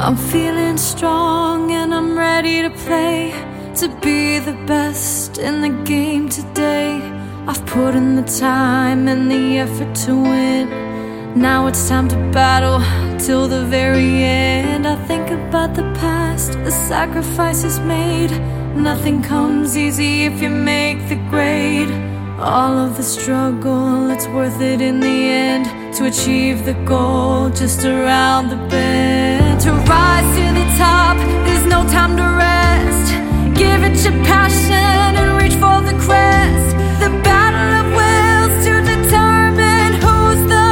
I'm feeling strong and I'm ready to play, to be the best in the game today. I've put in the time and the effort to win. Now it's time to battle till the very end. I think about the past, the sacrifices made. Nothing comes easy if you make the grade. All of the struggle, it's worth it in the end, to achieve the goal just around the bend. To rise to the top, there's no time to rest. Give it your passion and reach for the crest. The battle of wills to determine who's the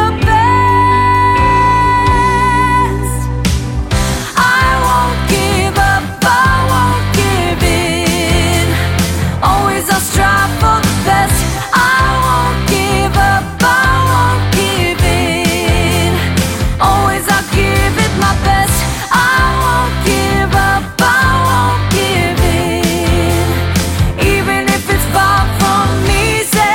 best. I won't give up, I won't give in. Always I'll strive for the best. I won't give up, I won't give in. Always I'll give it my best. I won't give up, I won't give in. Even if it's far from easy.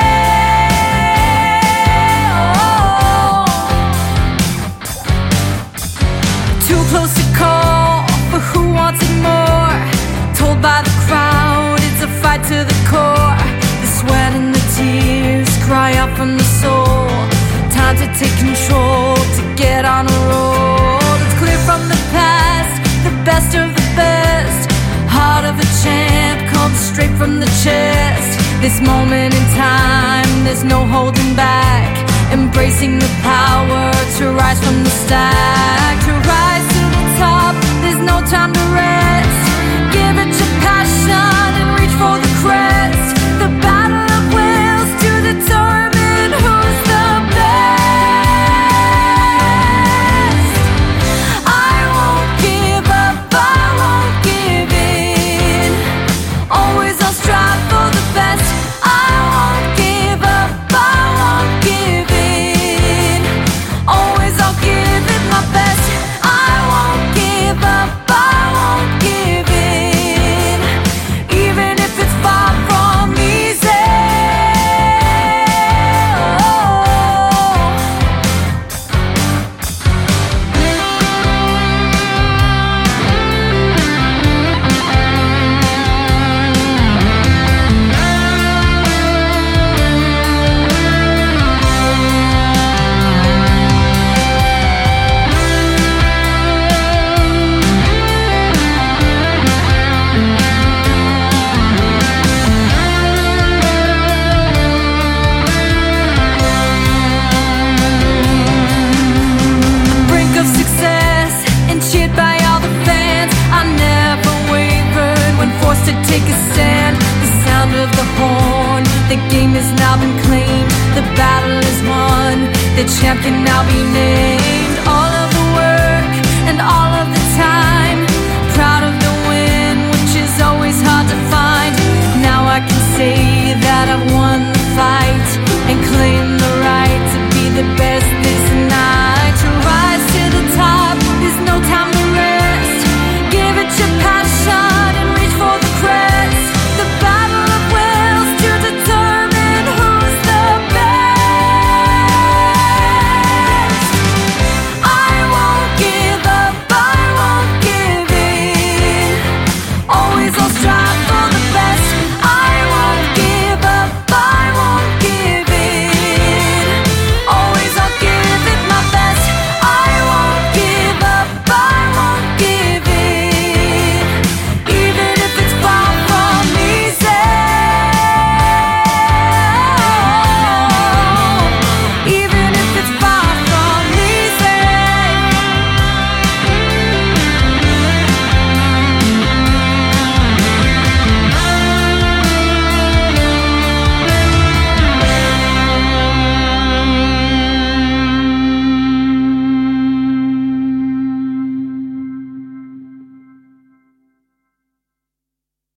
Too close to call for who wants it more. Told by the crowd it's a fight to the core. The sweat and the tears cry out from the soul. Time to take control, to get on a roll. It's clear from the past, the best of the best. Heart of a champ comes straight from the chest. This moment in time, there's no holding back. Embracing the power to rise from the stack. To rise to the top, there's no time to rest. Give it your passion and reach for the crest. The battle of wills to determine who's the best. I won't give up, I won't give in. Always I'll strive for the best. I won't give up, I won't give in. Always I'll give it my best. I won't give up, I won't give in. Even if it's far from easy. Brink of success and cheered by all the fans. I never wavered when forced to take a stand. The sound of the horn, the game has now been claimed. The battle is won, the champ can now be named. All of the work and all of the time, proud of the win, which is always hard to find. Now I can say that I've won the fight.